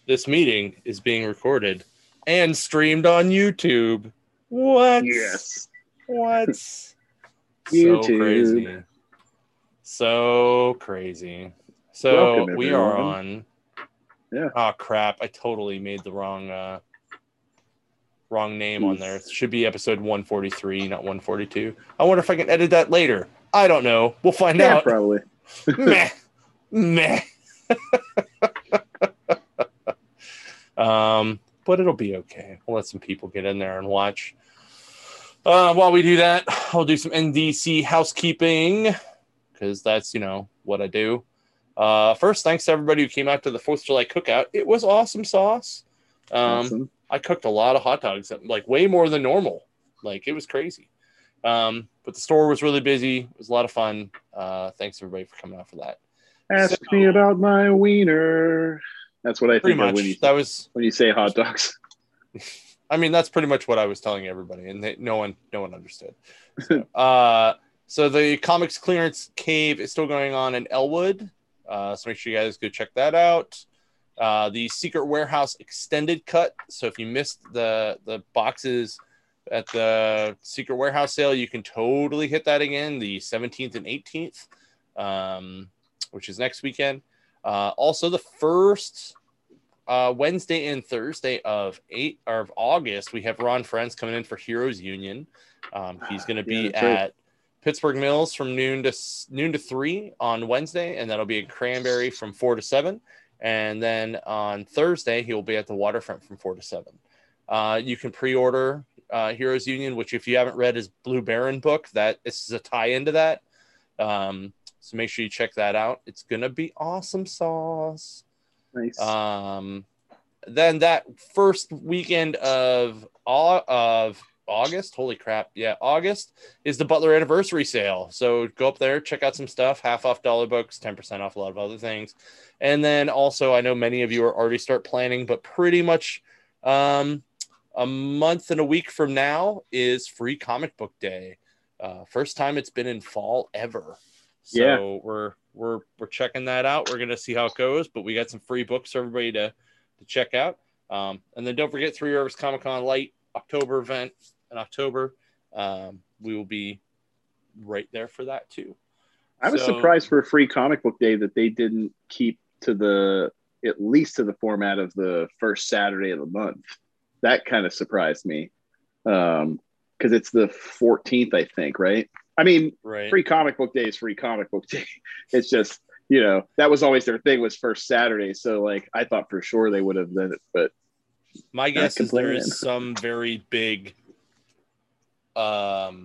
this meeting is being recorded and streamed on YouTube. What? Yes. What? So YouTube. crazy. So crazy. So Welcome, we are everyone. on. Yeah. Oh crap! I totally made the wrong name on there. It should be episode 143, not 142. I wonder if I can edit that later. I don't know. We'll find Yeah, out. probably. Meh. But it'll be okay. We'll let some people get in there and watch. While we do that, I'll do some NDC housekeeping because that's, what I do. First, thanks to everybody who came out to the 4th of July cookout. It was awesome sauce. Awesome. I cooked a lot of hot dogs, like way more than normal. Like, it was crazy. But the store was really busy. It was a lot of fun. Thanks everybody for coming out for that. Ask me about my wiener. That's what I think of when you say hot dogs. I mean, that's pretty much what I was telling everybody, and no one understood. So the comics clearance cave is still going on in Elwood. So make sure you guys go check that out. The Secret Warehouse extended cut. So if you missed the boxes at the Secret Warehouse sale, you can totally hit that again, the 17th and 18th, which is next weekend. Also, the first Wednesday and Thursday of August, we have Ron Friends coming in for Heroes Union. He's going to be at Pittsburgh Mills from noon to 3 on Wednesday, and that'll be in Cranberry from 4 to 7. And then on Thursday, he will be at the Waterfront from 4 to 7. You can pre-order Heroes Union, which if you haven't read his Blue Baron book, that is a tie-in to that. So make sure you check that out. It's going to be awesome sauce. Nice. Then that first weekend of August, holy crap, yeah, August is the Butler anniversary sale. So go up there, check out some stuff, half off dollar books, 10% off a lot of other things. And then also, I know many of you are already start planning, but pretty much a month and a week from now is Free Comic Book Day. First time it's been in fall ever. So we're checking that out. We're gonna see how it goes, but we got some free books for everybody to check out. And then don't forget Three Rivers Comic Con Light October event in October. We will be right there for that too. I was surprised for a Free Comic Book Day that they didn't keep to at least to the format of the first Saturday of the month. That kind of surprised me. Because it's the 14th, I think, right? I mean, right. Free Comic Book Day is Free Comic Book Day. It's just, that was always their thing, was first Saturday. So, like, I thought for sure they would have done it, but my guess is there is some very big, either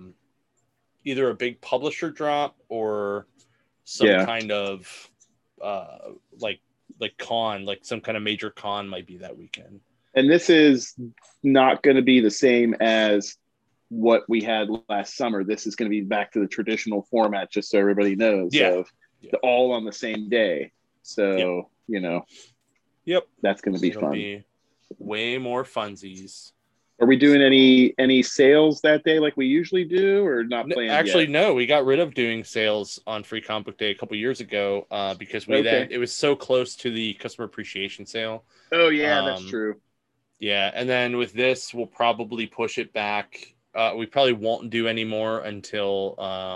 a big publisher drop or some kind of, like con, like some kind of major con might be that weekend. And this is not going to be the same as what we had last summer. This is going to be back to the traditional format, just so everybody knows, all on the same day. So, that's going to be fun. Be way more funsies. Are we doing any sales that day like we usually do, or not planned Actually, yet? No. We got rid of doing sales on Free Comic Book Day a couple years ago because it was so close to the customer appreciation sale. Oh, yeah, that's true. Yeah, and then with this, we'll probably push it back. We probably won't do any more until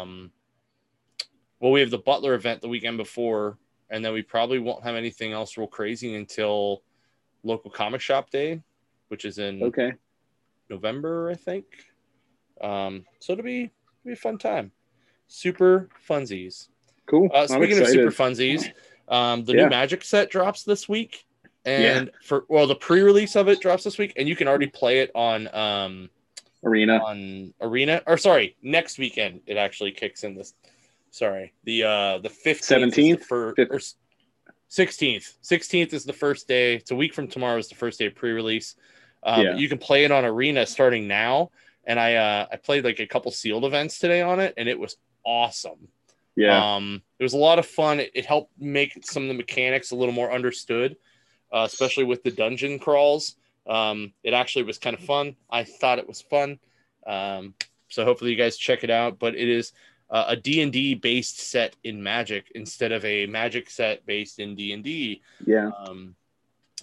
we have the Butler event the weekend before, and then we probably won't have anything else real crazy until local comic shop day, which is in November, I think. So it'll be a fun time. Super funsies. Cool. Speaking of super funsies, the new Magic set drops this week, and the pre-release of it drops this week, and you can already play it on Arena. Next weekend it actually kicks in this. Sorry, the 15th 17th 16th is the first day. It's a week from tomorrow is the first day of pre-release. But you can play it on Arena starting now, and I played like a couple sealed events today on it, and it was awesome. It was a lot of fun. It helped make some of the mechanics a little more understood, especially with the dungeon crawls. It actually was kind of fun. I thought it was fun. So hopefully you guys check it out. But it is a D&D based set in Magic instead of a Magic set based in D&D.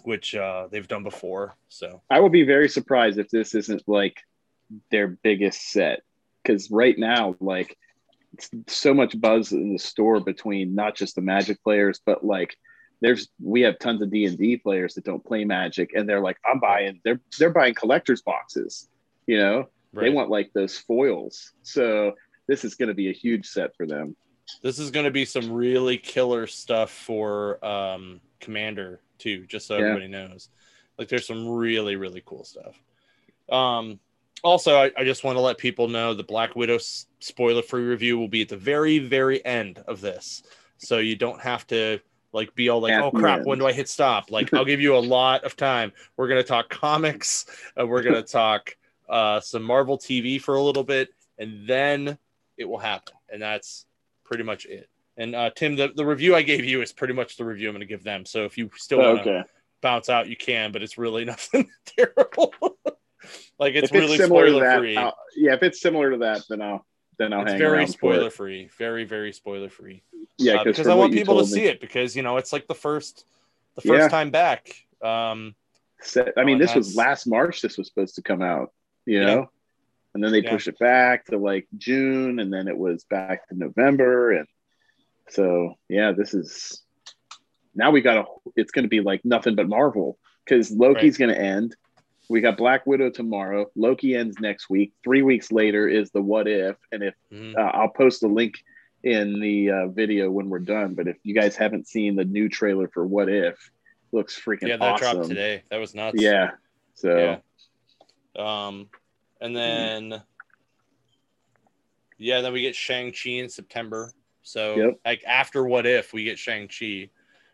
which they've done before. So I will be very surprised if this isn't like their biggest set, because right now, like, it's so much buzz in the store between not just the Magic players, but like we have tons of D&D players that don't play Magic, and they're like, they're buying collector's boxes, you know. Right. They want like those foils. So this is going to be a huge set for them. This is going to be some really killer stuff for Commander too, just so everybody knows. Like, there's some really, really cool stuff. Also, I just want to let people know the Black Widow spoiler-free review will be at the very, very end of this. So you don't have to like be all like, oh crap, when do I hit stop? Like, I'll give you a lot of time. We're going to talk comics. We're going to talk some Marvel TV for a little bit, and then it will happen. And that's pretty much it. And Tim, the review I gave you is pretty much the review I'm going to give them. So if you still want to bounce out, you can, but it's really nothing terrible. Like, it's really spoiler free. If it's similar to that, then I'll hang around. It's very spoiler free. Very, very spoiler free. Yeah, because I want people to see it, because it's like the first time back. This was last March. This was supposed to come out, you know, and then they pushed it back to like June, and then it was back to November, and so this is now it's going to be like nothing but Marvel, because Loki's going to end. We got Black Widow tomorrow. Loki ends next week. 3 weeks later is the What If. And if I'll post a link in the video when we're done. But if you guys haven't seen the new trailer for What If, looks freaking awesome. Yeah, that dropped today. That was nuts. Yeah. So. Yeah. And then. Yeah, then we get Shang-Chi in September. So like after What If, we get Shang-Chi.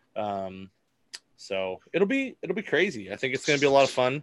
So it'll be crazy. I think it's going to be a lot of fun.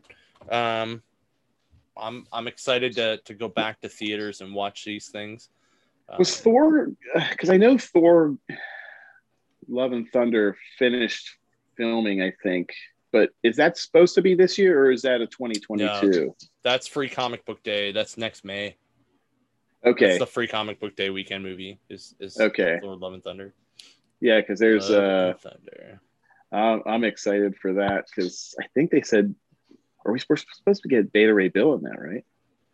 I'm excited to go back to theaters and watch these things. Was Thor, because I know Thor Love and Thunder finished filming, I think, but is that supposed to be this year, or is that a 2022? No, that's Free Comic Book Day. That's next May. Okay. It's the Free Comic Book Day weekend movie is okay. Thor Love and Thunder. Yeah, because there's Thunder. I'm excited for that, because I think they said, are we supposed to get Beta Ray Bill in that, right?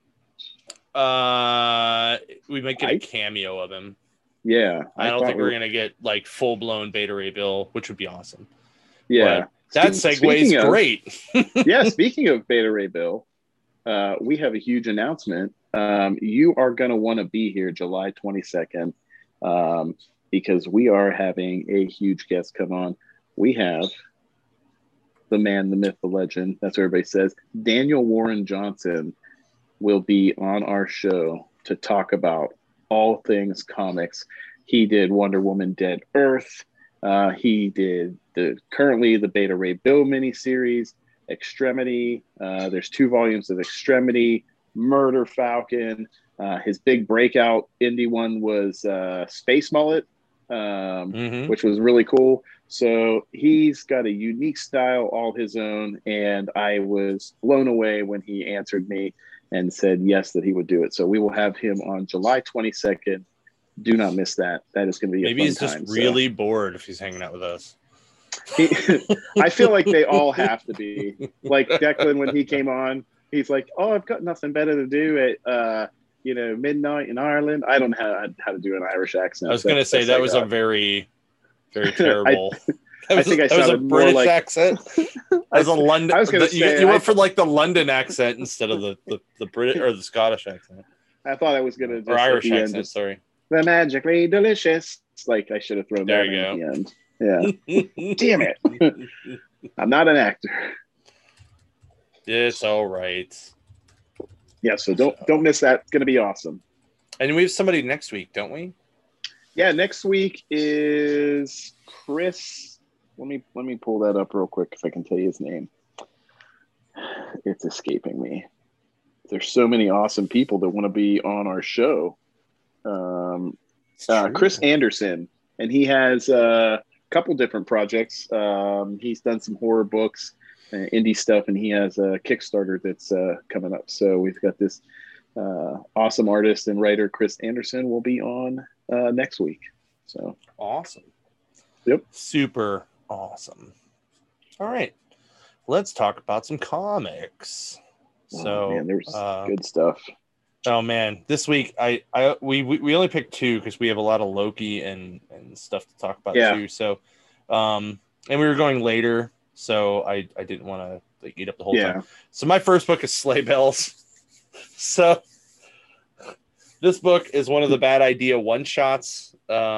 We might get a cameo of him. Yeah. I don't think we're going to get like full blown Beta Ray Bill, which would be awesome. Yeah. But that segue is great. Yeah. Speaking of Beta Ray Bill, we have a huge announcement. You are going to want to be here July 22nd, because we are having a huge guest come on. We have the man, the myth, the legend. That's what everybody says. Daniel Warren Johnson will be on our show to talk about all things comics. He did Wonder Woman Dead Earth. He did currently the Beta Ray Bill miniseries, Extremity. There's 2 volumes of Extremity, Murder Falcon. His big breakout indie one was Space Mullet, which was really cool. So he's got a unique style all his own, and I was blown away when he answered me and said yes, that he would do it. So we will have him on July 22nd. Do not miss that. That is going to be maybe he's just really bored if he's hanging out with us. I feel like they all have to be. Like Declan, when he came on, he's like, "Oh, I've got nothing better to do at midnight in Ireland." I don't know how to do an Irish accent. I was going to say that was a very, very terrible. I think I was a British accent. As a London, you went for like the London accent instead of the British or the Scottish accent. I thought I was going to just or Irish accent. Sorry, the magically delicious. Like I should have thrown that in at the end. Yeah, damn it! I'm not an actor. It's all right. Yeah, so don't miss that. It's going to be awesome. And we have somebody next week, don't we? Yeah, next week is Chris. Let me pull that up real quick if I can tell you his name. It's escaping me. There's so many awesome people that want to be on our show. Chris Anderson, and he has a couple different projects. He's done some horror books, indie stuff, and he has a Kickstarter that's coming up. So we've got this awesome artist and writer, Chris Anderson, will be on next week. So awesome. Yep. Super awesome. All right. let's talk about some comics. So, man, there's good stuff. Oh man, this week we only picked two because we have a lot of Loki and stuff to talk about too. So, and we were going later, so I didn't want to eat up the whole time. So my first book is Sleigh Bells. So this book is one of the Bad Idea one shots.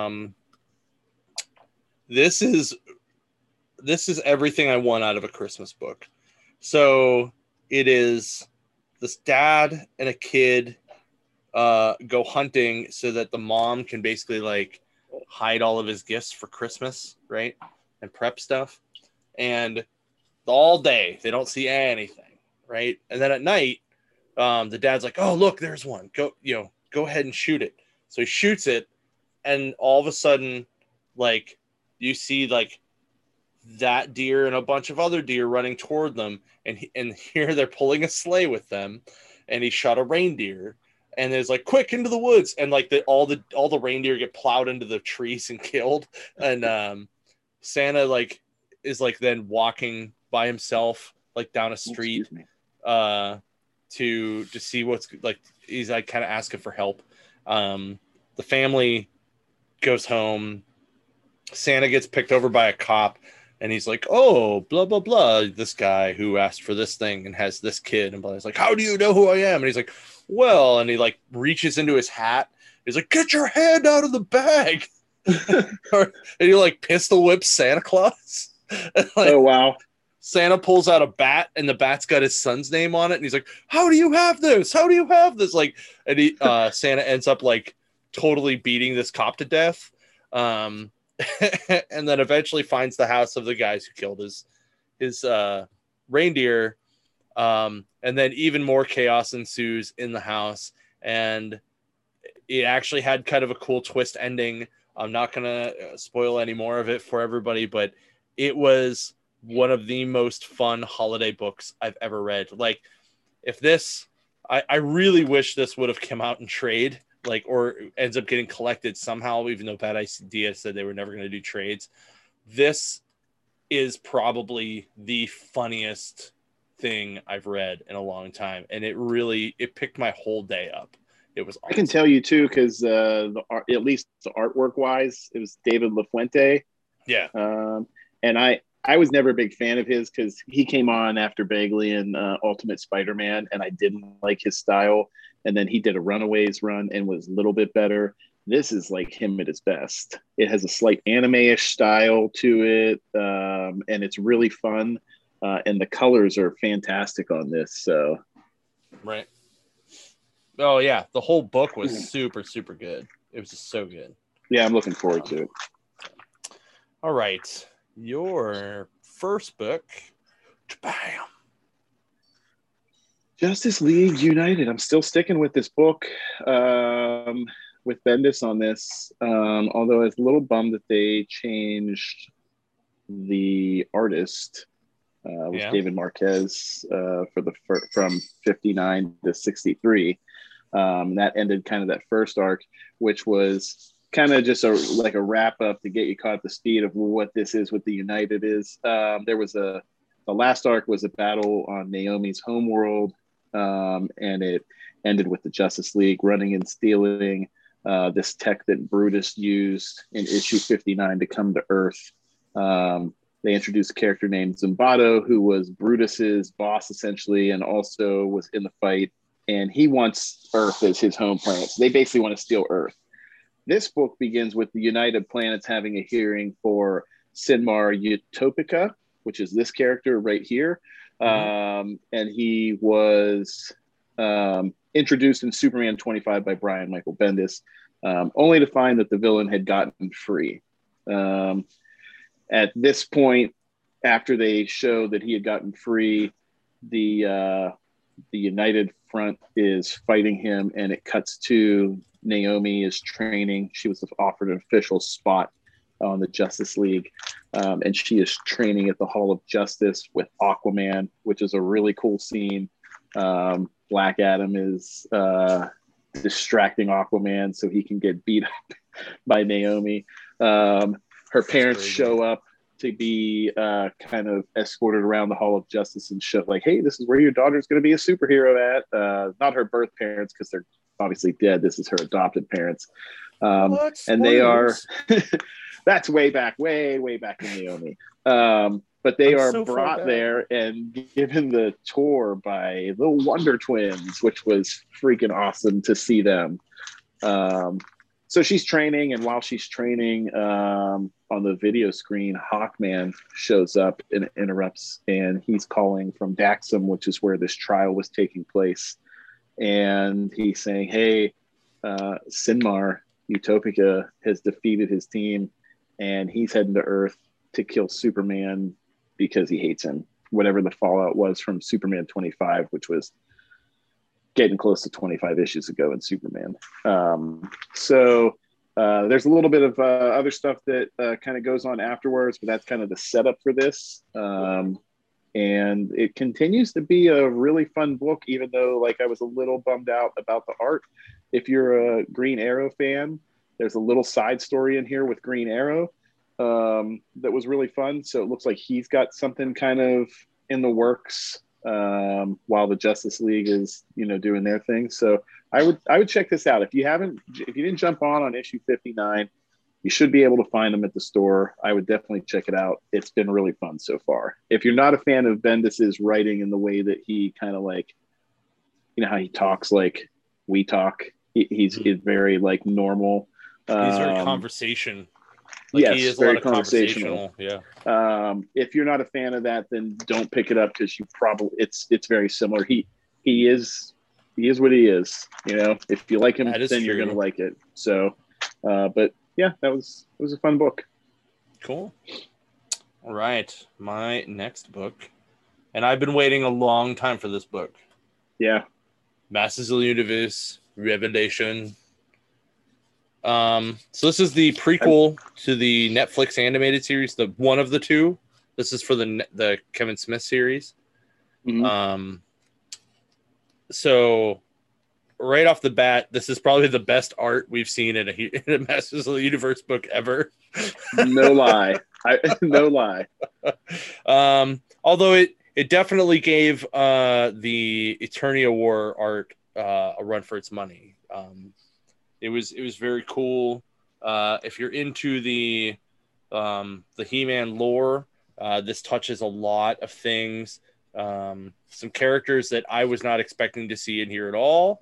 This is everything I want out of a Christmas book. So it is this dad and a kid go hunting so that the mom can basically like hide all of his gifts for Christmas, right? And prep stuff. And all day they don't see anything, right? And then at night, the dad's like, "Oh, look, there's one. Go ahead and shoot it." So he shoots it, and all of a sudden, like, you see like that deer and a bunch of other deer running toward them, and here they're pulling a sleigh with them, and he shot a reindeer, and there's like, "Quick, into the woods!" And like all the reindeer get plowed into the trees and killed, and Santa like is like then walking by himself like down a street to see what's like. He's like kind of asking for help. The family goes home. Santa gets picked over by a cop, and he's like, "Oh, blah blah blah, this guy who asked for this thing and has this kid," and blah. He's like, "How do you know who I am?" And he's like, "Well," and he like reaches into his hat. He's like, "Get your hand out of the bag." And he like pistol whips Santa Claus. Like, oh wow. Santa pulls out a bat, and the bat's got his son's name on it, and he's like, "How do you have this? How do you have this?" Like, and Santa ends up like totally beating this cop to death, and then eventually finds the house of the guys who killed his reindeer, and then even more chaos ensues in the house, and it actually had kind of a cool twist ending. I'm not gonna spoil any more of it for everybody, but it was one of the most fun holiday books I've ever read. Like, if this, I really wish this would have come out in trade, like, or ends up getting collected somehow, even though Bad Idea said they were never going to do trades. This is probably the funniest thing I've read in a long time. And it picked my whole day up. It was awesome. I can tell you too, because at least the artwork wise, it was David LaFuente. Yeah. And I was never a big fan of his because he came on after Bagley and Ultimate Spider-Man, and I didn't like his style. And then he did a Runaways run and was a little bit better. This is like him at his best. It has a slight anime-ish style to it, and it's really fun. And the colors are fantastic on this. So, right. Oh yeah, the whole book was super, super good. It was just so good. Yeah, I'm looking forward to it. All right. Your first book, bam. Justice League United. I'm still sticking with this book with Bendis on this, although I was a little bummed that they changed the artist with David Marquez from 59 to 63. That ended kind of that first arc, which was kind of just a wrap up to get you caught up to speed of what this is, what the United is. There was the last arc was a battle on Naomi's homeworld, and it ended with the Justice League running and stealing this tech that Brutus used in issue 59 to come to Earth. They introduced a character named Zimbardo, who was Brutus's boss essentially, and also was in the fight. And he wants Earth as his home planet. So they basically want to steal Earth. This book begins with the United Planets having a hearing for Sinmar Utopica, which is this character right here. And he was introduced in Superman 25 by Brian Michael Bendis, only to find that the villain had gotten free. At this point, after they show that he had gotten free, the United Front is fighting him, and it cuts to Naomi is training. She was offered an official spot on the Justice League, and she is training at the Hall of Justice with Aquaman, which is a really cool scene. Black Adam is distracting Aquaman so he can get beat up by Naomi. Her parents show up to be kind of escorted around the Hall of Justice and show like, hey, this is where your daughter's going to be a superhero at. Not her birth parents, because they're obviously dead. This is her adopted parents. And they are, that's way back in Naomi. But they are so brought there and given the tour by the Wonder Twins, which was freaking awesome to see them. So she's training, and while she's training, on the video screen, Hawkman shows up and interrupts, and he's calling from Daxam, which is where this trial was taking place. And he's saying, hey, Sinmar Utopica has defeated his team, and he's heading to Earth to kill Superman because he hates him. Whatever the fallout was from Superman 25, which was getting close to 25 issues ago in Superman. So there's a little bit of other stuff that kind of goes on afterwards, but that's kind of the setup for this. And it continues to be a really fun book, even though like I was a little bummed out about the art. If you're a Green Arrow fan, there's a little side story in here with Green Arrow that was really fun. So it looks like he's got something kind of in the works while the Justice League is, doing their thing. So I would check this out. If you didn't jump on issue 59, you should be able to find them at the store. I would definitely check it out. It's been really fun so far. If you're not a fan of Bendis's writing and the way that he kind of like, how he talks like we talk, he's very like normal. He's very conversation. Yes, he is very a lot of conversational. Yeah. If you're not a fan of that, then don't pick it up, because you probably it's very similar. He is what he is. If you like him, then true. You're gonna like it. So, but yeah, it was a fun book. Cool. All right, my next book, and I've been waiting a long time for this book. Yeah. Masters of the Universe Revelation. So this is the prequel to the Netflix animated series, the one of the two. This is for the Kevin Smith series. Mm-hmm. So right off the bat, this is probably the best art we've seen in a Masters of the Universe book ever. No lie. No lie. Although it definitely gave the Eternia War art a run for its money. It was very cool. If you're into the He-Man lore, this touches a lot of things. Some characters that I was not expecting to see in here at all.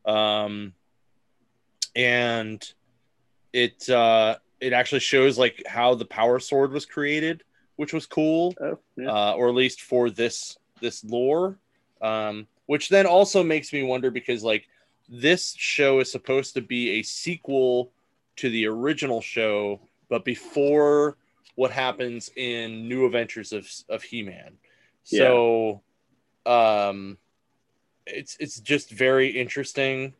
And it actually shows like how the Power Sword was created, which was cool. Oh, yeah. Or at least for this lore. Which then also makes me wonder, because like this show is supposed to be a sequel to the original show, but before what happens in New Adventures of He-Man. So, it's just very interesting.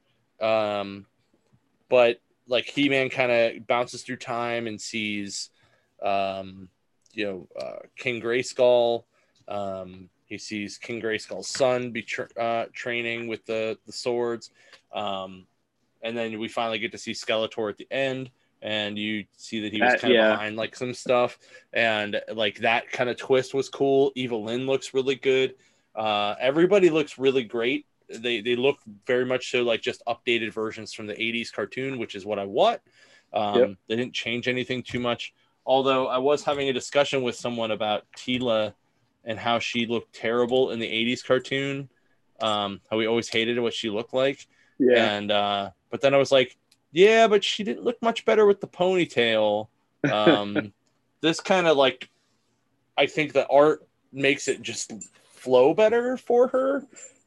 But like He-Man kind of bounces through time and sees, King Grayskull. He sees King Grayskull's son be training with the swords. And then we finally get to see Skeletor at the end, and you see that he was kind of behind like some stuff, and like that kind of twist was cool. Evelyn looks really good. Everybody looks really great. They look very much so like just updated versions from the 80s cartoon, which is what I want. They didn't change anything too much. Although I was having a discussion with someone about Teela and how she looked terrible in the 80s cartoon. How we always hated what she looked like. Yeah. And but then I was like, yeah, but she didn't look much better with the ponytail. This kind of like, I think the art makes it just flow better for her.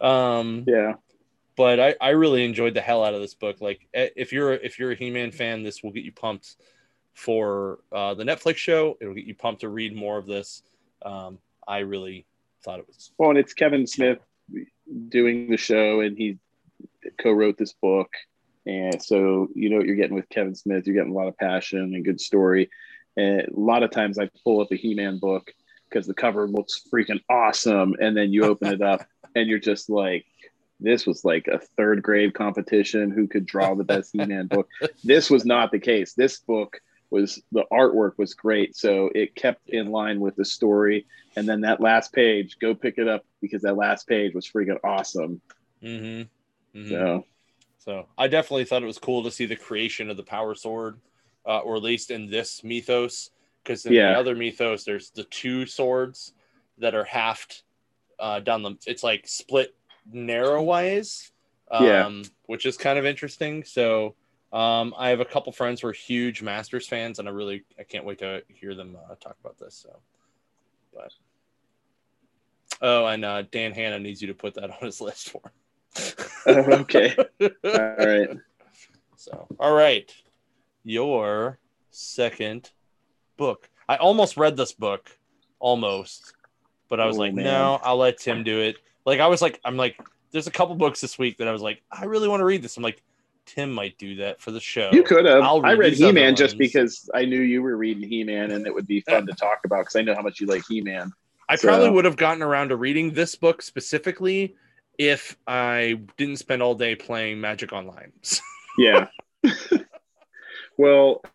But I really enjoyed the hell out of this book. Like if you're a He-Man fan, this will get you pumped for the Netflix show. It'll get you pumped to read more of this. I really thought it was well, and it's Kevin Smith doing the show, and he co-wrote this book, and so what you're getting with Kevin Smith. You're getting a lot of passion and good story. And a lot of times I pull up a He-Man book because the cover looks freaking awesome, and then you open it up and you're just like, this was like a third grade competition who could draw the best He-Man book. This was not the case. This book was the artwork was great. So it kept in line with the story. And then that last page, go pick it up because that last page was freaking awesome. Mm-hmm. Mm-hmm. So I definitely thought it was cool to see the creation of the power sword, or at least in this mythos, because in the other mythos, there's the two swords that are halved down the. It's like split narrowwise, which is kind of interesting. So I have a couple friends who are huge Masters fans, and I can't wait to hear them talk about this. So, but and Dan Hanna needs you to put that on his list for him. Okay. All right. So, all right. Your second book. I almost read this book, but I was no, I'll let Tim do it. I'm like, there's a couple books this week that I was like, I really want to read this. I'm like, Tim might do that for the show. You could have. I read He-Man just because I knew you were reading He-Man and it would be fun to talk about because I know how much you like He-Man. I probably would have gotten around to reading this book specifically if I didn't spend all day playing Magic Online. Yeah. Well,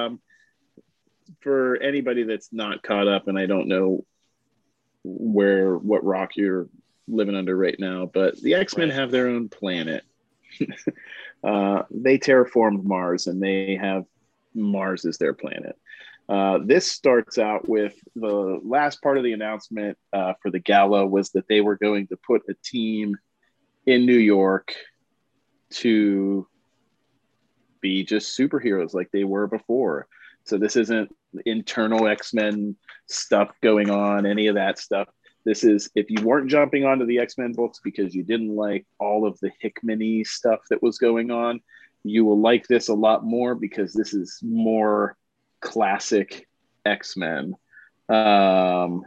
for anybody that's not caught up, and I don't know what rock you're living under right now, but the X-Men have their own planet. They terraformed Mars, and they have Mars as their planet. This starts out with the last part of the announcement for the gala was that they were going to put a team in New York to be just superheroes like they were before. So this isn't internal X-Men stuff going on, any of that stuff. This is, if you weren't jumping onto the X-Men books because you didn't like all of the Hickman-y stuff that was going on, you will like this a lot more because this is more classic X-Men. So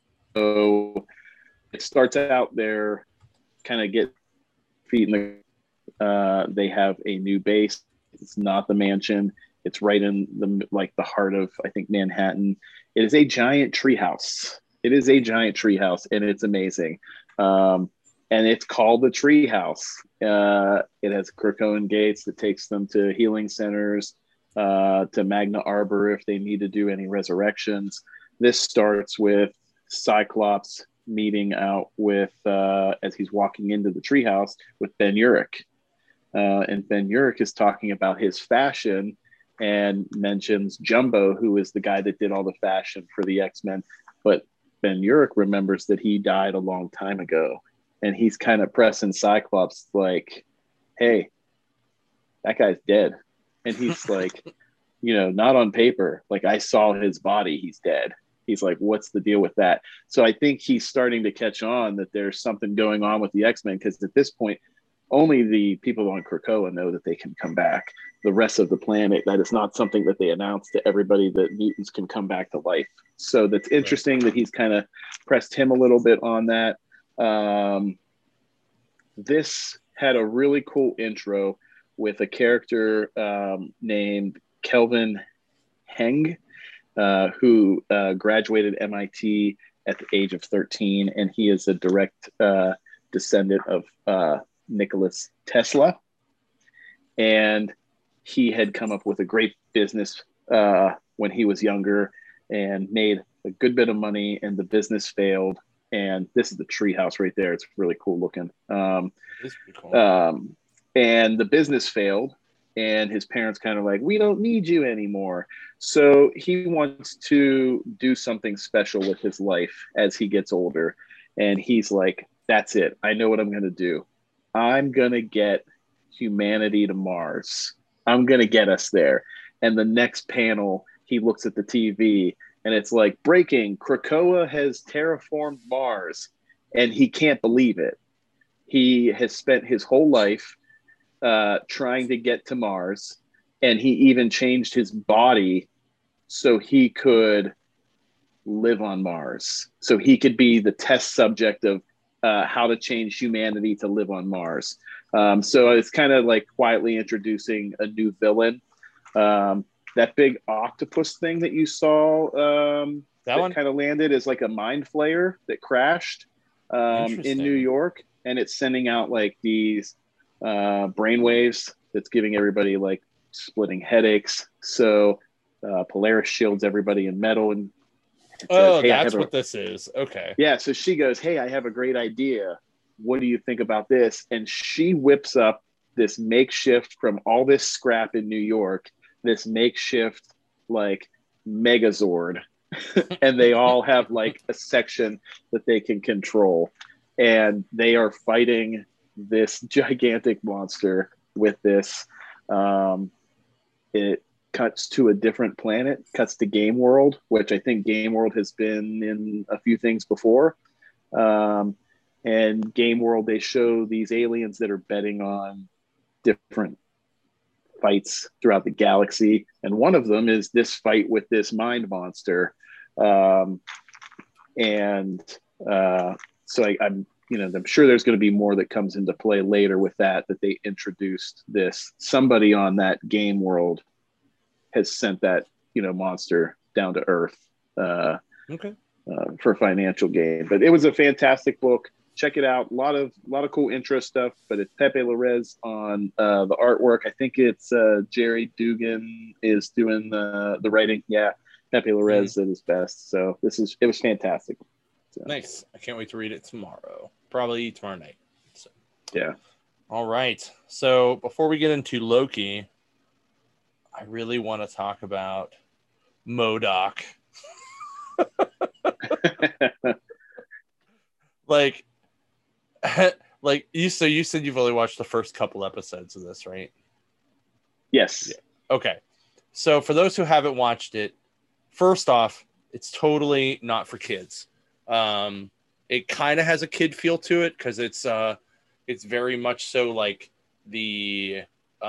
it starts out there, kind of get feet in the. They have a new base. It's not the mansion. It's right in the heart of, I think, Manhattan. It is a giant treehouse. And it's amazing. And it's called the Treehouse. It has Krakoan gates that takes them to healing centers, to Magna Arbor if they need to do any resurrections. This starts with Cyclops meeting out with, as he's walking into the treehouse, with Ben Urich. And Ben Urich is talking about his fashion and mentions Jumbo, who is the guy that did all the fashion for the X-Men. But Ben Urich remembers that he died a long time ago. And he's kind of pressing Cyclops like, hey, that guy's dead. And he's like, not on paper. Like, I saw his body. He's dead. He's like, what's the deal with that? So I think he's starting to catch on that there's something going on with the X-Men, because at this point, only the people on Krakoa know that they can come back. The rest of the planet, that is not something that they announce to everybody, that mutants can come back to life. So that's interesting that he's kind of pressed him a little bit on that. This had a really cool intro with a character named Kelvin Heng, who graduated MIT at the age of 13, and he is a direct descendant of Nicholas Tesla. And he had come up with a great business when he was younger and made a good bit of money, and the business failed. And this is the treehouse right there. It's really cool looking. Cool. And the business failed, and his parents kind of like, we don't need you anymore. So he wants to do something special with his life as he gets older. And he's like, that's it. I know what I'm going to do. I'm going to get humanity to Mars. I'm going to get us there. And the next panel, he looks at the TV and it's like, breaking, Krakoa has terraformed Mars. And he can't believe it. He has spent his whole life trying to get to Mars. And he even changed his body so he could live on Mars. So he could be the test subject of how to change humanity to live on Mars. So it's kind of like quietly introducing a new villain. That big octopus thing that you saw that kind of landed is like a mind flayer that crashed in New York. And it's sending out like these brainwaves that's giving everybody like splitting headaches. So Polaris shields everybody in metal and says, hey, that's what this is. Okay. Yeah. So she goes, hey, I have a great idea. What do you think about this? And she whips up this makeshift from all this scrap in New York, this makeshift like Megazord. And they all have like a section that they can control. And they are fighting this gigantic monster with this. It cuts to a different planet, cuts to Game World, which I think Game World has been in a few things before. And Game World, they show these aliens that are betting on different fights throughout the galaxy. And one of them is this fight with this mind monster. So I'm sure there's going to be more that comes into play later with that they introduced this. Somebody on that Game World has sent that, monster down to Earth for financial gain. But it was a fantastic book. Check it out. A lot of cool intro stuff, but it's Pepe Larraz on the artwork. I think it's Jerry Dugan is doing the writing. Yeah. Pepe Larraz at his best. So it was fantastic. So. Nice. I can't wait to read it tomorrow. Probably tomorrow night. So. Yeah. All right. So before we get into Loki, I really want to talk about MODOK. like you said you've only watched the first couple episodes of this, right? Yes. Yeah. Okay. So for those who haven't watched it, first off, it's totally not for kids. It kind of has a kid feel to it because it's very much so like the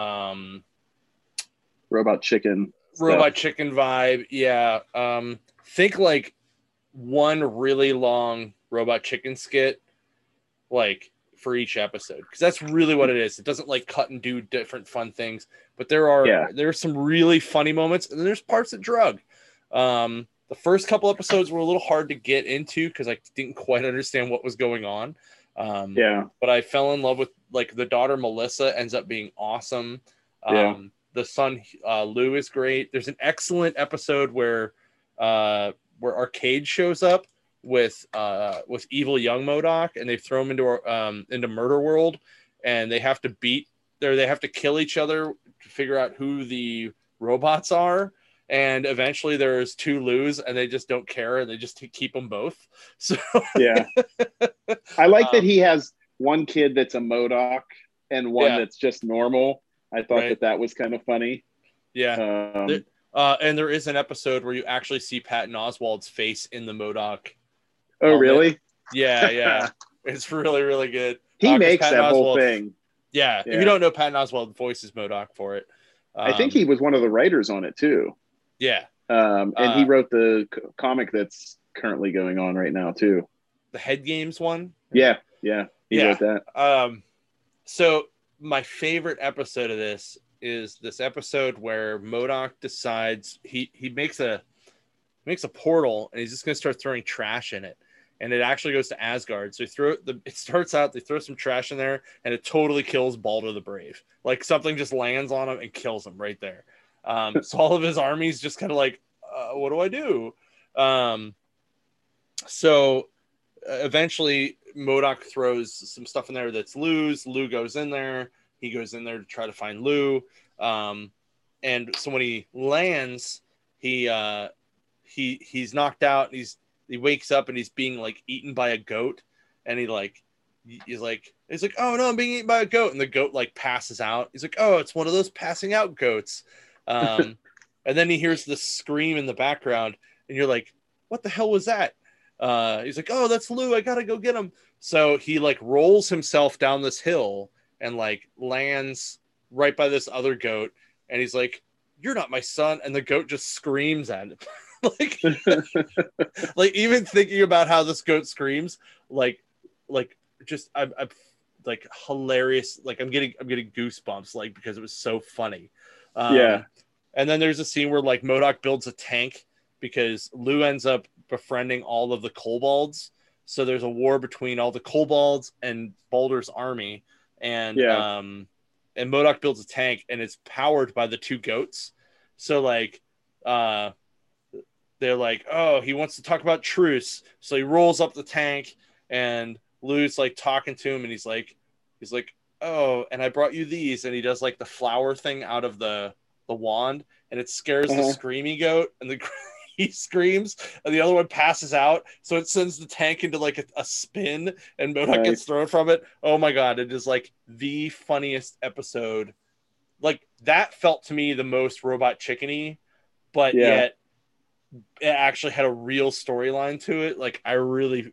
Robot Chicken vibe. Yeah. Think like one really long Robot Chicken skit, like for each episode, because that's really what it is. It doesn't like cut and do different fun things, but there are some really funny moments, and there's parts that drug. The first couple episodes were a little hard to get into because I didn't quite understand what was going on. But I fell in love with like the daughter Melissa ends up being awesome. The son Lou is great. There's an excellent episode where Arcade shows up with evil young MODOK, and they throw him into Murder World, and they have to kill each other to figure out who the robots are. And eventually there's two Lou's, and they just don't care, and they just keep them both. So yeah, I like that he has one kid that's a MODOK and one that's just normal. I thought that was kind of funny. Yeah. And there is an episode where you actually see Patton Oswalt's face in the MODOK. Oh, really? Yeah. It's really, really good. He makes Patton that whole thing. Yeah. If you don't know, Patton Oswalt voices MODOK for it. I think he was one of the writers on it too. Yeah. And he wrote the comic that's currently going on right now too. The Head Games one? Yeah. He wrote that. So my favorite episode of this is this episode where MODOK decides he makes a portal, and he's just going to start throwing trash in it. And it actually goes to Asgard. So it starts out, they throw some trash in there, and it totally kills Balder the Brave. Like something just lands on him and kills him right there. So all of his armies just kind of like, what do I do? So eventually MODOK throws some stuff in there that's Lou's. Lou goes in there. He goes in there to try to find Lou. And so when he lands, he's knocked out. And he wakes up, and he's being like eaten by a goat. And he's like, oh no, I'm being eaten by a goat. And the goat like passes out. He's like, oh, it's one of those passing out goats. And then he hears this scream in the background, and you're like, what the hell was that? He's like, oh, that's Lou. I gotta go get him. So he like rolls himself down this hill and like lands right by this other goat. And he's like, you're not my son. And the goat just screams at him. like even thinking about how this goat screams, like just I'm like hilarious. Like I'm getting goosebumps, like, because it was so funny. And then there's a scene where like MODOK builds a tank because Lou ends up befriending all of the kobolds. So there's a war between all the kobolds and Balder's army. And MODOK builds a tank, and it's powered by the two goats. So like they're like, oh, he wants to talk about truce. So he rolls up the tank, and Lou's like talking to him, and he's like, oh, and I brought you these, and he does like the flower thing out of the wand, and it scares the screamy goat, and the he screams, and the other one passes out, so it sends the tank into like a spin, and MODOK gets thrown from it. Oh my god, it is like the funniest episode. Like, that felt to me the most Robot Chicken-y, but yet it actually had a real storyline to it. Like, I really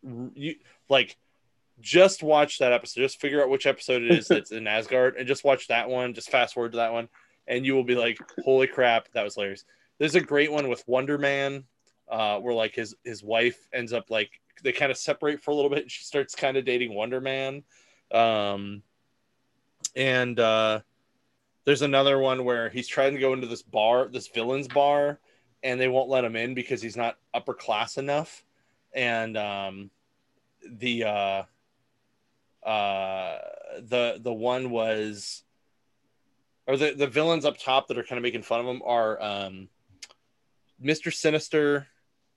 just watch that episode. Just figure out which episode it is that's in Asgard, and just watch that one. Just fast forward to that one, and you will be like, holy crap, that was hilarious. There's a great one with Wonder Man, where like his wife ends up, like, they kind of separate for a little bit, and she starts kind of dating Wonder Man. And there's another one where he's trying to go into this bar, this villain's bar, and they won't let him in because he's not upper class enough. And the one was, or the villains up top that are kind of making fun of him are Mr. Sinister,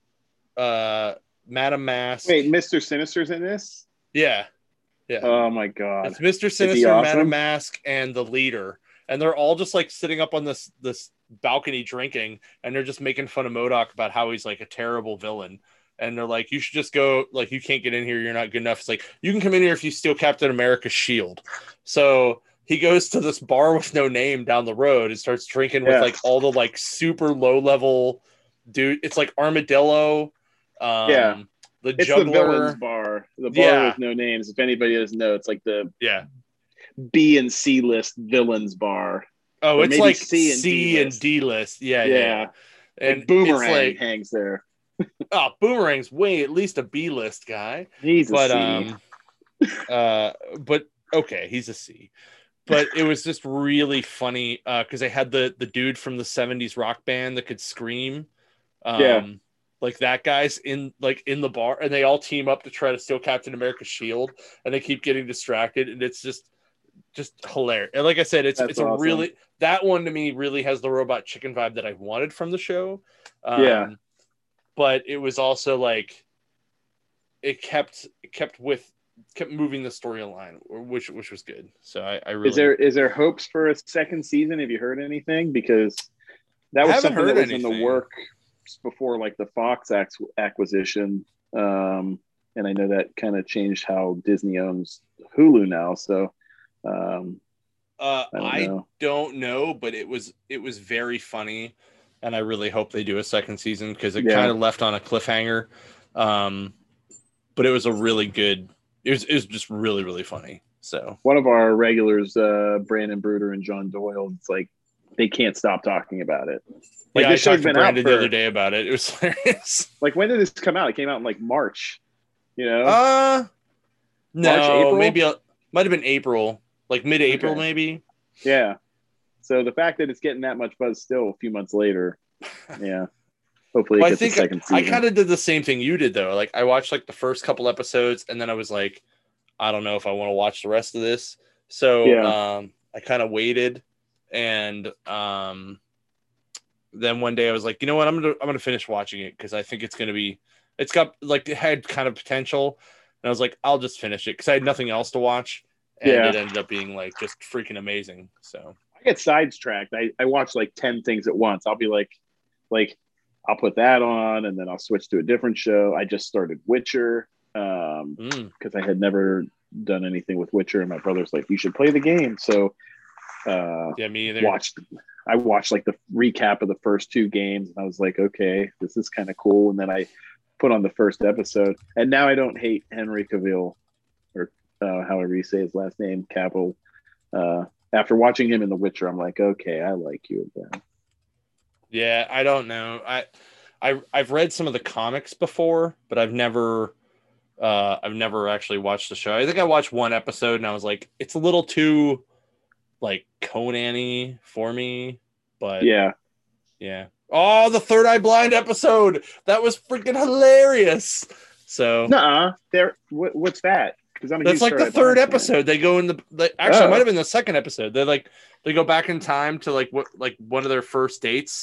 Madam Mask. Wait, Mr. Sinister's in this? Yeah. Oh my god! It's Mr. Sinister, awesome? Madam Mask, and the leader, and they're all just like sitting up on this balcony drinking, and they're just making fun of MODOK about how he's like a terrible villain. And they're like, you should just go, like, you can't get in here, you're not good enough. It's like, you can come in here if you steal Captain America's shield. So he goes to this bar with no name down the road and starts drinking with like all the like super low level dude. It's like Armadillo. It's Juggler. The villains bar. The bar with no names. If anybody doesn't know, it's like the B and C list villains bar. Oh, it's like C and D list. Yeah. And like Boomerang hangs there. Oh, Boomerang's way at least a B list guy. He's a C. But okay, he's a C. But it was just really funny because they had the dude from the 70s rock band that could scream. Like that guy's in the bar, and they all team up to try to steal Captain America's shield, and they keep getting distracted, and it's just hilarious. And like I said, it's awesome. Really, that one to me really has the Robot Chicken vibe that I wanted from the show. But it was also like it kept moving the storyline, which was good. So I really is there hopes for a second season? Have you heard anything? Because that was something that was in the work before like the Fox acquisition, and I know that kind of changed how Disney owns Hulu now. So I don't know, but it was very funny, and I really hope they do a second season because it kind of left on a cliffhanger. But it was a really good. It was just really, really funny. So one of our regulars, Brandon Bruder and John Doyle, it's like they can't stop talking about it. Like, I talked to Brandon the other day about it. It was hilarious. Like, when did this come out? It came out in like March. You know? No, March, April? Maybe might have been April, like mid-April, maybe. Yeah. So the fact that it's getting that much buzz still a few months later, hopefully it gets a second season. I kind of did the same thing you did though. Like, I watched like the first couple episodes, and then I was like, I don't know if I want to watch the rest of this. So I kind of waited, and then one day I was like, you know what, I'm gonna finish watching it because I think it had kind of potential, and I was like, I'll just finish it because I had nothing else to watch, and it ended up being like just freaking amazing. So I get sidetracked. I watch like 10 things at once. I'll be like I'll put that on, and then I'll switch to a different show. I just started Witcher because I had never done anything with Witcher, and my brother's like, you should play the game. So me either. I watched like the recap of the first 2 games, and I was like, okay, this is kind of cool. And then I put on the first episode, and now I don't hate Henry Cavill, or however you say his last name, Cavill. After watching him in The Witcher, I'm like, okay, I like you again. Yeah, I don't know. I've read some of the comics before, but I've never actually watched the show. I think I watched one episode, and I was like, it's a little too like Conan-y for me, but yeah. Oh, the Third Eye Blind episode, that was freaking hilarious. So what's that? Because that's like the third episode. They go in it might have been the second episode. They go back in time to like one of their first dates, and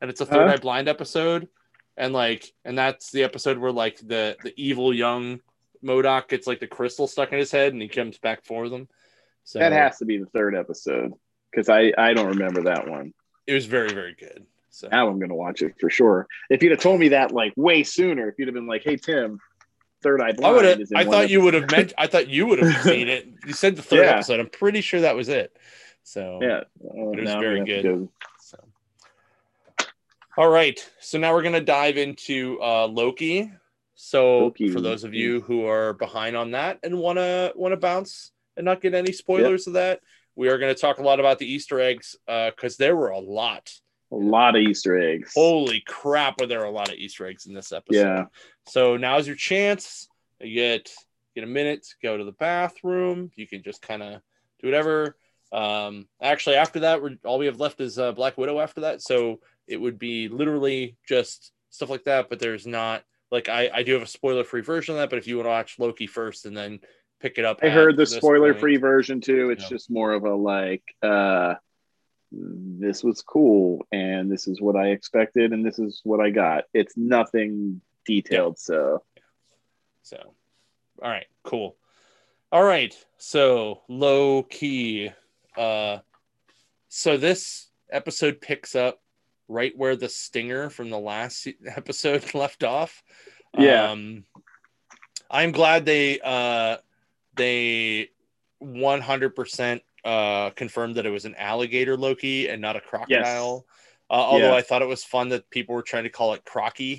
and it's a Third Eye Blind episode, and that's the episode where like the evil young MODOK gets like the crystal stuck in his head and he comes back for them. So that has to be the third episode because I don't remember that one. It was very, very good. So now I'm going to watch it for sure. If you'd have told me that like way sooner, if you'd have been like, "Hey Tim, Third Eye Blind," I thought you would have seen it. You said the third episode. I'm pretty sure that was it. So yeah, but it was very good. So. All right, so now we're going to dive into Loki. So for those of you who are behind on that and want to bounce and not get any spoilers of that, we are going to talk a lot about the Easter eggs because there were a lot of Easter eggs. Holy crap, were there a lot of Easter eggs in this episode. Yeah. So now's your chance. You get a minute to go to the bathroom. You can just kind of do whatever. Actually, after that, all we have left is Black Widow after that. So it would be literally just stuff like that, but there's not like I do have a spoiler-free version of that, but if you want to watch Loki first and then pick it up. I heard the spoiler-free version too. It's just more of a like this was cool and this is what I expected and this is what I got. It's nothing detailed. So all right, cool. All right, so Loki. So this episode picks up right where the stinger from the last episode left off. Yeah. I'm glad they 100% confirmed that it was an alligator Loki and not a crocodile. Yes. Although I thought it was fun that people were trying to call it Crocky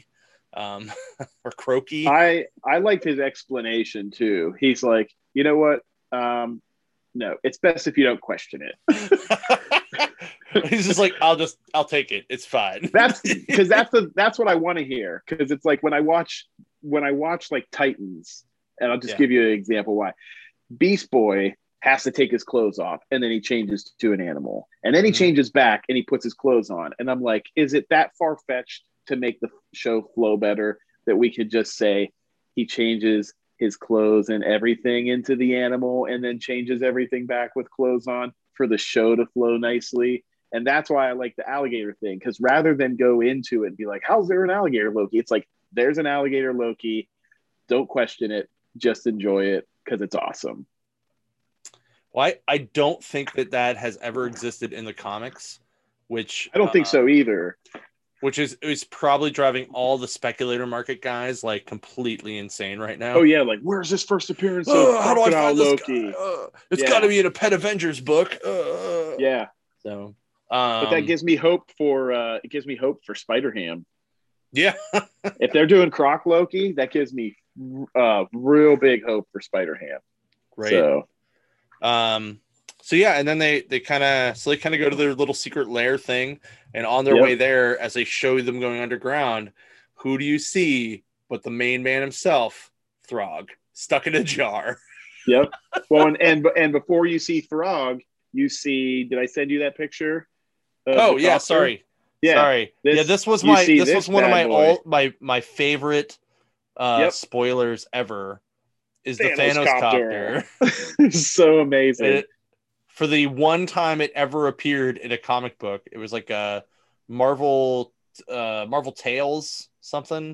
or Croaky. I liked his explanation too. He's like, you know what? No, it's best if you don't question it. He's just like, I'll take it. It's fine. That's because that's what I want to hear. Because it's like when I watch like Titans, and I'll just give you an example why. Beast Boy has to take his clothes off and then he changes to an animal and then he changes back and he puts his clothes on. And I'm like, is it that far-fetched to make the show flow better that we could just say he changes his clothes and everything into the animal and then changes everything back with clothes on for the show to flow nicely? And that's why I like the alligator thing, because rather than go into it and be like, how's there an alligator Loki? It's like, there's an alligator Loki. Don't question it. Just enjoy it because it's awesome. Well, I don't think that has ever existed in the comics, which I don't think so either. Which is probably driving all the speculator market guys like completely insane right now. Oh yeah, like where's this first appearance of Crocodile Loki? It's got to be in a Pet Avengers book. Yeah. So, but that gives me hope for Spider-Ham. Yeah. If they're doing Croc Loki, that gives me real big hope for Spider-Ham. Right. So yeah, and then they kind of go to their little secret lair thing, and on their way there, as they show them going underground, who do you see but the main man himself, Throg, stuck in a jar. Yep. Well, and before you see Throg, you see. Did I send you that picture? Oh yeah, sorry. Yeah, sorry. This was one of my favorite spoilers ever. Is the Thanos copter. So amazing. For the one time it ever appeared in a comic book, it was like a Marvel Tales something.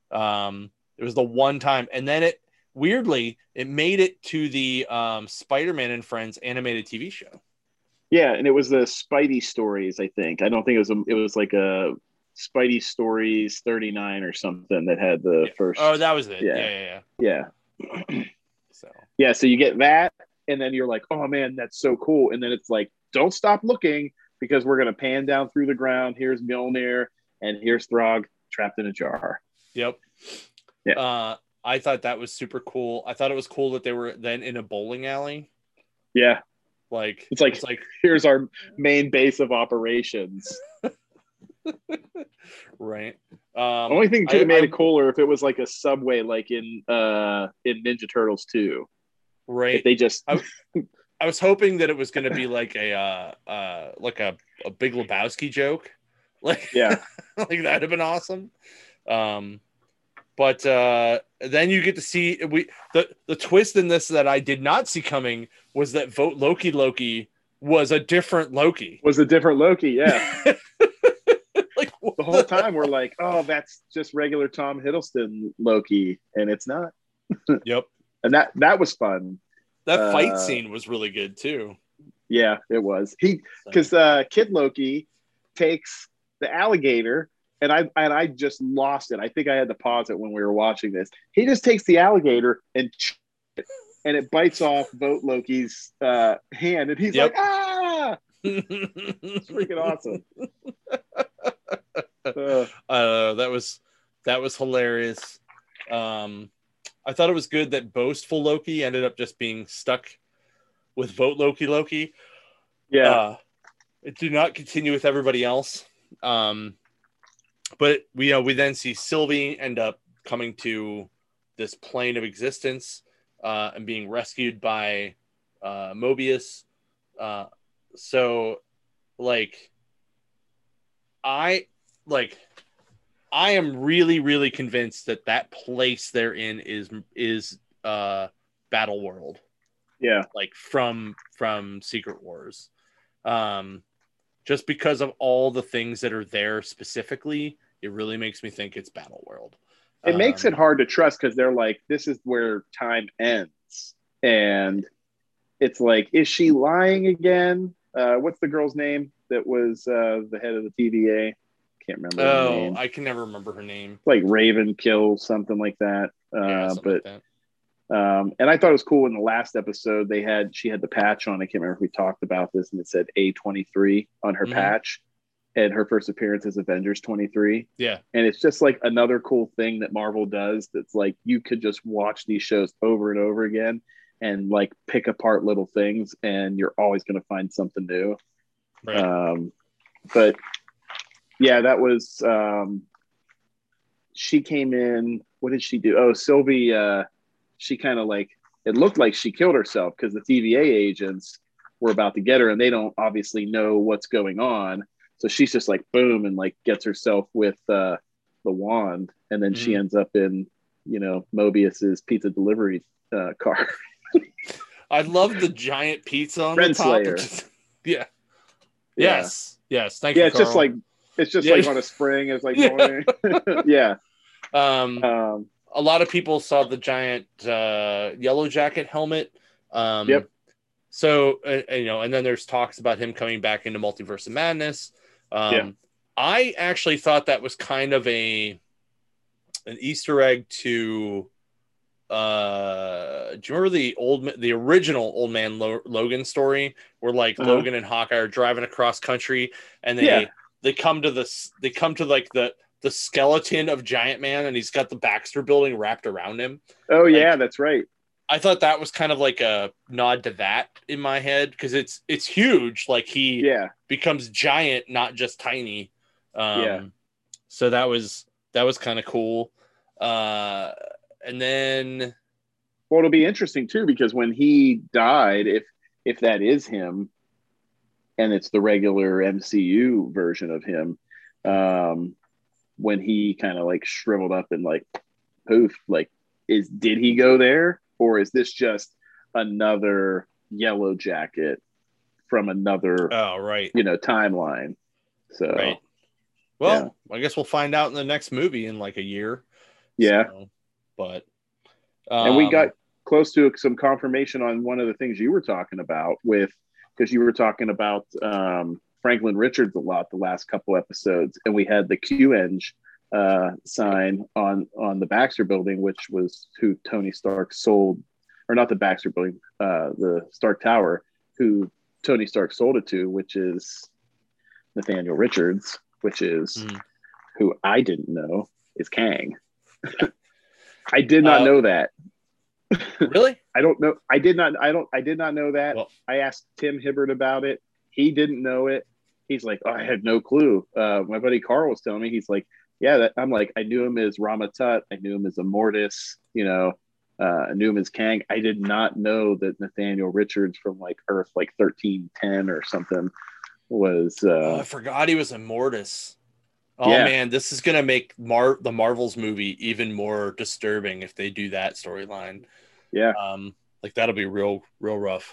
It was the one time, and then it made it to the Spider-Man and Friends animated TV show. Yeah, and it was the Spidey Stories, I think. I don't think it was like a Spidey Stories 39 or something that had the first. Oh, that was it. Yeah. So you get that, and then you're like, oh man, that's so cool. And then it's like, don't stop looking because we're gonna pan down through the ground. Here's Mjolnir, and here's Throg trapped in a jar. Yep. Yeah. I thought that was super cool. I thought it was cool that they were then in a bowling alley. Yeah. It's like here's our main base of operations. Right. Only thing could have made it cooler if it was like a subway, like in Ninja Turtles 2. Right. If they just I was hoping that it was going to be like a Big Lebowski joke. Like like that'd have been awesome. But then you get to see the twist in this that I did not see coming was that Vote Loki was a different Loki. Yeah. Like the whole time we're like, oh, that's just regular Tom Hiddleston Loki, and it's not. Yep. And that was fun. That fight scene was really good too. Yeah, it was. Because Kid Loki takes the alligator, and I just lost it. I think I had to pause it when we were watching this. He just takes the alligator and it bites off Vote Loki's hand, and he's like, ah! It's freaking awesome. That was hilarious. I thought it was good that boastful Loki ended up just being stuck with Vote Loki. Yeah. It did not continue with everybody else. But we then see Sylvie end up coming to this plane of existence and being rescued by Mobius. So I am really, really convinced that place they're in is Battle World. Yeah. Like from Secret Wars. Just because of all the things that are there specifically, it really makes me think it's Battle World. It makes it hard to trust because they're like, this is where time ends. And it's like, is she lying again? What's the girl's name that was the head of the TVA? Can't remember her name. I can never remember her name. Like Raven Kill, something like that. Like that. And I thought it was cool in the last episode she had the patch on. I can't remember if we talked about this, and it said A23 on her patch. And her first appearance is Avengers 23. Yeah. And it's just like another cool thing that Marvel does that's like you could just watch these shows over and over again and like pick apart little things, and you're always going to find something new. Right. But yeah, that was she came in. What did she do? Oh, Sylvie, she kind of like, it looked like she killed herself because the TVA agents were about to get her, and they don't obviously know what's going on. So she's just like, boom, and like gets herself with the wand. And then she ends up in, Mobius's pizza delivery car. I love the giant pizza on Ren the top. Slayer. Yeah. Yes. Thank you. Yeah, it's just like on a spring. It's like, yeah. A lot of people saw the giant Yellow Jacket helmet. Yep. So, and then there's talks about him coming back into Multiverse of Madness. I actually thought that was kind of an Easter egg to, do you remember the original Old Man Logan story where Logan and Hawkeye are driving across country and they come to like the skeleton of Giant Man, and he's got the Baxter building wrapped around him. Oh yeah, that's right. I thought that was kind of like a nod to that in my head because it's huge. Like he becomes giant, not just tiny. So that was kind of cool. And then, well, it'll be interesting too because when he died, if that is him, and it's the regular MCU version of him, when he kind of like shriveled up and like poof, like did he go there? Or is this just another Yellow Jacket from another timeline? So, right. Well, I guess we'll find out in the next movie in like a year. Yeah. So, but and we got close to some confirmation on one of the things you were talking about because you were talking about Franklin Richards a lot the last couple episodes, and we had the QEng sign on the Baxter building, which was who Tony Stark sold, or not the Baxter building, the Stark Tower, who Tony Stark sold it to, which is Nathaniel Richards, which is who I didn't know is Kang. I did not know that. Really? I don't know. I did not know that. Well, I asked Tim Hibbert about it. He didn't know it. He's like, oh, I had no clue. My buddy Carl was telling me, he's like, yeah, I'm like, I knew him as Rama-Tut. I knew him as Immortus, I knew him as Kang. I did not know that Nathaniel Richards from like Earth, like 1310 or something was. I forgot he was Immortus. Oh man, this is going to make the Marvels movie even more disturbing if they do that storyline. Yeah. Like that'll be real rough.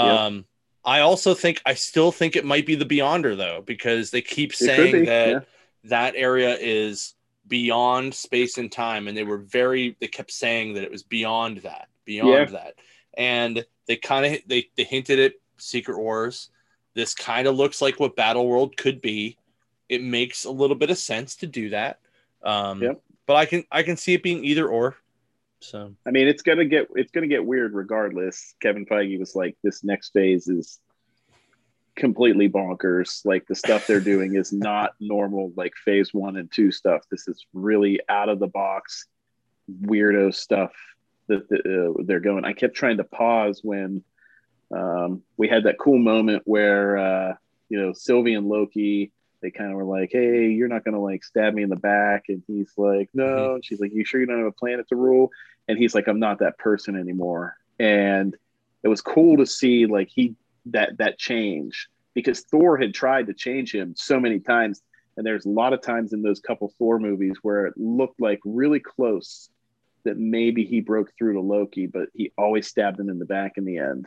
I still think it might be the Beyonder though, because they keep saying that that area is beyond space and time, and they kept saying that it was beyond that, and they hinted at Secret Wars. This kind of looks like what Battle World could be. It makes a little bit of sense to do that, but I can see it being either or. So I mean, it's gonna get weird regardless. Kevin Feige was like, this next phase is completely bonkers. Like, the stuff they're doing is not normal, like phase 1 and 2 stuff. This is really out of the box weirdo stuff that they're going. I kept trying to pause when we had that cool moment where Sylvie and Loki, they kind of were like, hey, you're not gonna like stab me in the back, and he's like, no. And she's like, you sure you don't have a planet to rule? And he's like, I'm not that person anymore. And it was cool to see like that change, because Thor had tried to change him so many times, and there's a lot of times in those couple Thor movies where it looked like really close that maybe he broke through to Loki, but he always stabbed him in the back in the end.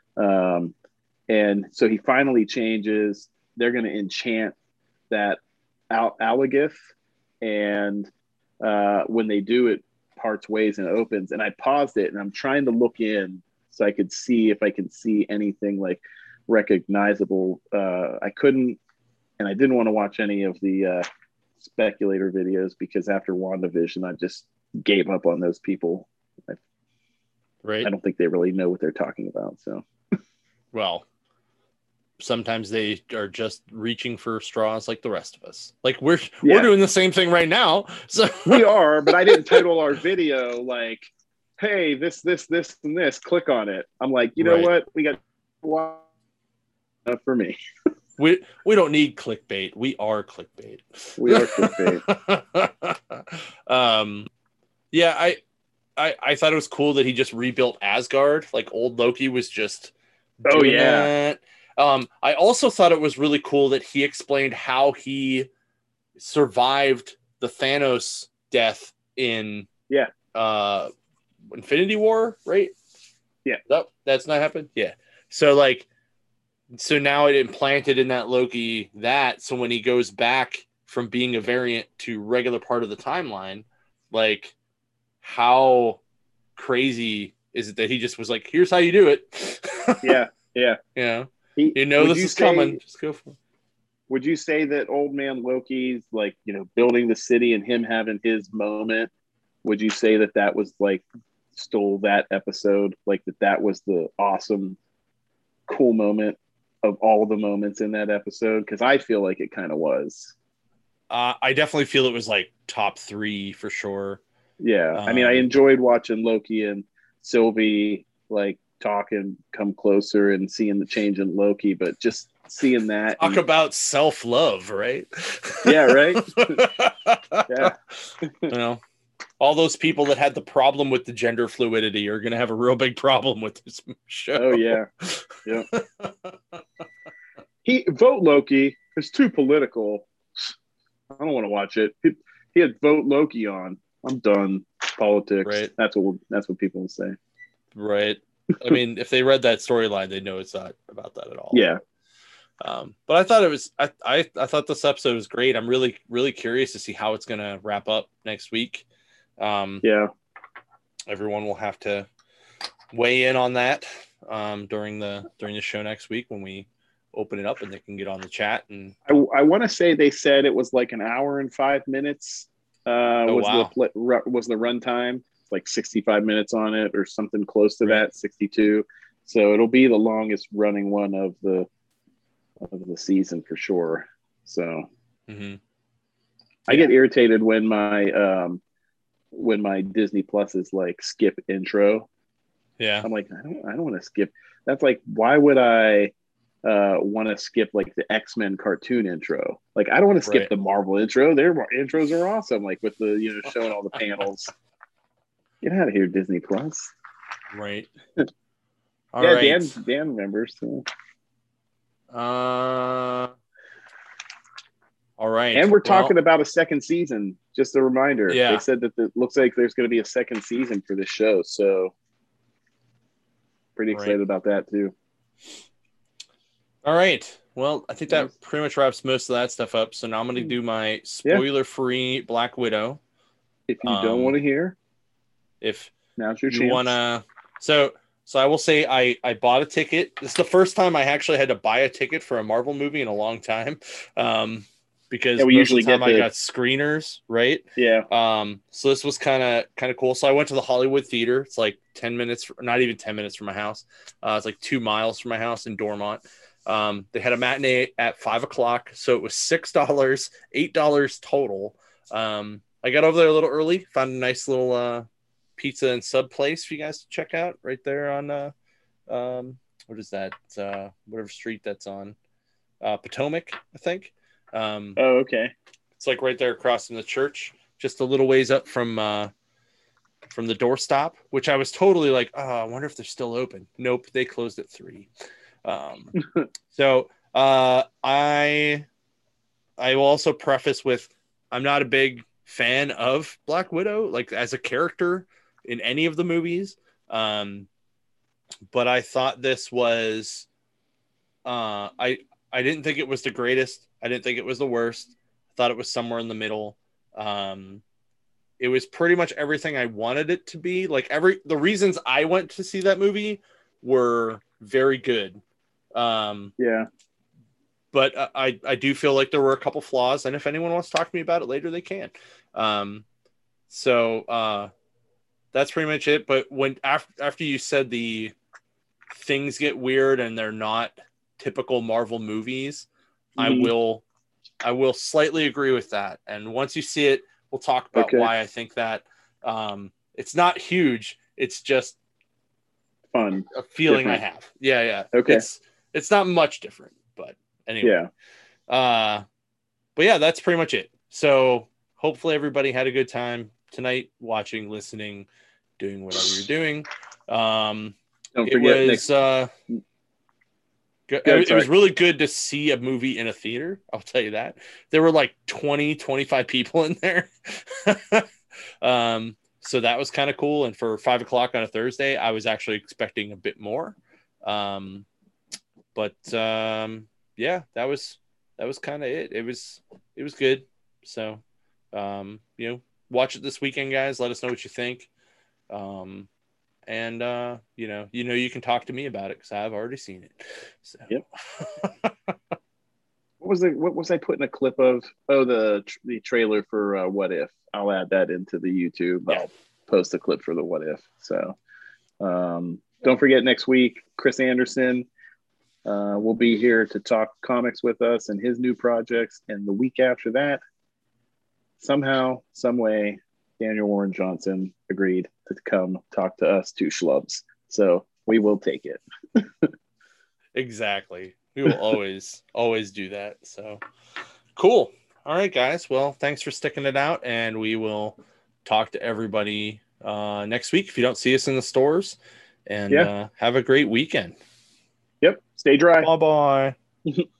And so he finally changes. They're going to enchant that Alagith, and when they do, it parts ways and opens. And I paused it, and I'm trying to look in so I could see if I can see anything like recognizable. I couldn't, and I didn't want to watch any of the speculator videos, because after WandaVision, I just gave up on those people. Right. I don't think they really know what they're talking about. So, well, sometimes they are just reaching for straws like the rest of us. Like we're doing the same thing right now. So we are, but I didn't title our video like, hey, this, and this, click on it. I'm like, you know what? We got for me. We don't need clickbait. We are clickbait. We are clickbait. Yeah, I thought it was cool that he just rebuilt Asgard. Like old Loki was just doing that. I also thought it was really cool that he explained how he survived the Thanos death in Infinity War, right? Yeah. Nope, that's not happened. Yeah. So now it implanted in that Loki so when he goes back from being a variant to regular part of the timeline, like how crazy is it that he just was like, here's how you do it. Yeah. Yeah. This is coming. Just go for it. Would you say that old man Loki's like, building the city and him having his moment, would you say that was like stole that episode? Like that was the awesome, cool moment of all the moments in that episode? Because I feel like it kind of was. I definitely feel it was like top 3 for sure. Yeah. I mean, I enjoyed watching Loki and Sylvie like talk and come closer and seeing the change in Loki, but just seeing that. Talk about self-love, right? Yeah, right? Yeah. All those people that had the problem with the gender fluidity are going to have a real big problem with this show. Oh, yeah. Yeah. Vote Loki. It's too political. I don't want to watch it. He had Vote Loki on. I'm done. Politics. Right. That's what people will say. Right. I mean, if they read that storyline, they know it's not about that at all. Yeah. But I thought it was. I thought this episode was great. I'm really, really curious to see how it's going to wrap up next week. Yeah. Everyone will have to weigh in on that during the show next week when we open it up, and they can get on the chat. And I want to say they said it was like an hour and 5 minutes. Was the runtime like 65 minutes on it or something close to that, 62. So it'll be the longest running one of the season for sure. So I get irritated when my Disney Plus is like skip intro. Yeah. I'm like, I don't want to skip. That's like, why would I want to skip like the X-Men cartoon intro? Like, I don't want to skip the Marvel intro. Their intros are awesome. Like with the, showing all the panels. Get out of here, Disney Plus. Right. All right. Dan remembers. So. All right. And we're talking about a second season. Just a reminder. Yeah. They said that it looks like there's going to be a second season for this show. So pretty excited about that too. All right. Well, I think that pretty much wraps most of that stuff up. So now I'm going to do my spoiler-free Black Widow. If you don't want to hear, if now's your you chance. wanna, so I will say I bought a ticket. This is the first time I actually had to buy a ticket for a Marvel movie in a long time, because we usually of the time I got screeners, right? Yeah. So this was kind of cool. So I went to the Hollywood Theater. It's like 10 minutes, not even 10 minutes from my house. It's like 2 miles from my house in Dormont. They had a matinee at 5:00, so it was $6, $8 total. I got over there a little early, found a nice little pizza and sub place for you guys to check out right there on what is that? Whatever street that's on. Potomac, I think. Okay. It's like right there across from the church, just a little ways up from the doorstop, which I was totally like, oh, I wonder if they're still open. Nope, they closed at 3. So I will also preface with, I'm not a big fan of Black Widow, like as a character in any of the movies. But I thought this was, I didn't think it was the greatest. I didn't think it was the worst. I thought it was somewhere in the middle. It was pretty much everything I wanted it to be. Like the reasons I went to see that movie were very good. Yeah. But I do feel like there were a couple flaws, and if anyone wants to talk to me about it later, they can. So that's pretty much it. But when after you said the things get weird and they're not typical Marvel movies, Mm-hmm. I will slightly agree with that. And once you see it, we'll talk about why I think that. It's not huge. It's just fun, a feeling different. I have. Yeah. Okay. It's not much different, but anyway. Yeah. But yeah, that's pretty much it. So hopefully everybody had a good time tonight, watching, listening, doing whatever you're doing. Don't forget it was really good to see a movie in a theater. I'll tell you that. There were like 20, 25 people in there. So that was kind of cool. And for 5:00 on a Thursday, I was actually expecting a bit more. But yeah, that was kind of it. It was good. So, watch it this weekend, guys. Let us know what you think. And you can talk to me about it because I've already seen it. So. Yep. What was I putting a clip of? Oh, the trailer for What If. I'll add that into the YouTube. Yeah. I'll post a clip for the What If. So don't forget, next week, Chris Anderson will be here to talk comics with us and his new projects. And the week after that, somehow, some way, Daniel Warren Johnson agreed to come talk to us 2 schlubs. So we will take it. Exactly. We will always do that. So cool. All right, guys. Well, thanks for sticking it out, and we will talk to everybody next week if you don't see us in the stores. And have a great weekend. Yep. Stay dry. Bye-bye.